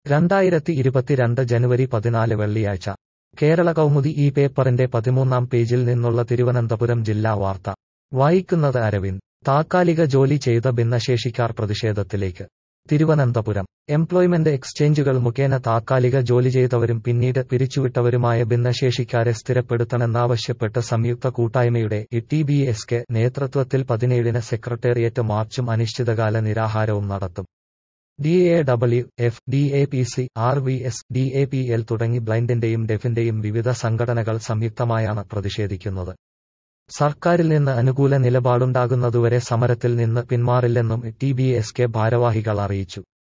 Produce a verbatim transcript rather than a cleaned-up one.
രണ്ടായിരത്തി ഇരുപത്തിരണ്ട് ജനുവരി പതിനാല് വെള്ളിയാഴ്ച കേരള കൗമുദി ഈ പേപ്പറിന്റെ പതിമൂന്നാം പേജിൽ നിന്നുള്ള തിരുവനന്തപുരം ജില്ലാ വാർത്ത വായിക്കുന്നത് അരവിന്ദ്. താത്കാലിക ജോലി ചെയ്ത ഭിന്നശേഷിക്കാർ പ്രതിഷേധത്തിലേക്ക്. തിരുവനന്തപുരം എംപ്ലോയ്മെന്റ് എക്സ്ചേഞ്ചുകൾ മുഖേന താത്കാലിക ജോലി ചെയ്തവരും പിന്നീട് പിരിച്ചുവിട്ടവരുമായ ഭിന്നശേഷിക്കാരെ സ്ഥിരപ്പെടുത്തണമെന്നാവശ്യപ്പെട്ട് സംയുക്ത കൂട്ടായ്മയുടെ ടി ബി എസ് കെ നേതൃത്വത്തിൽ പതിനേഴിന് സെക്രട്ടേറിയറ്റ് മാർച്ചും അനിശ്ചിതകാല നിരാഹാരവും നടത്തും. D A W F, D A P C, R V S, D A P L തുടങ്ങി ബ്ലൈൻഡിന്റെയും ഡെഫിന്റെയും വിവിധ സംഘടനകൾ സംയുക്തമായാണ് പ്രതിഷേധിക്കുന്നത്. സർക്കാരിൽ നിന്ന് അനുകൂല നിലപാടുണ്ടാകുന്നതുവരെ സമരത്തിൽ നിന്ന് പിന്മാറില്ലെന്നും ടി ബി എസ് കെ ഭാരവാഹികൾ അറിയിച്ചു.